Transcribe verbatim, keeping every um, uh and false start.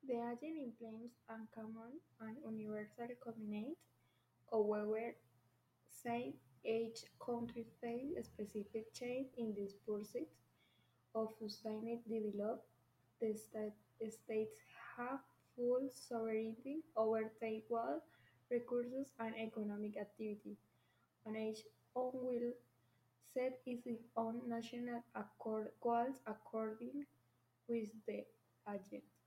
The agent implements a common and universal coordinate. However, since each country faces specific change in this pursuit of sustained development, the state, states have full sovereignty over their wealth, resources, and economic activity, and each one will set its own national accord, goals according with the agenda.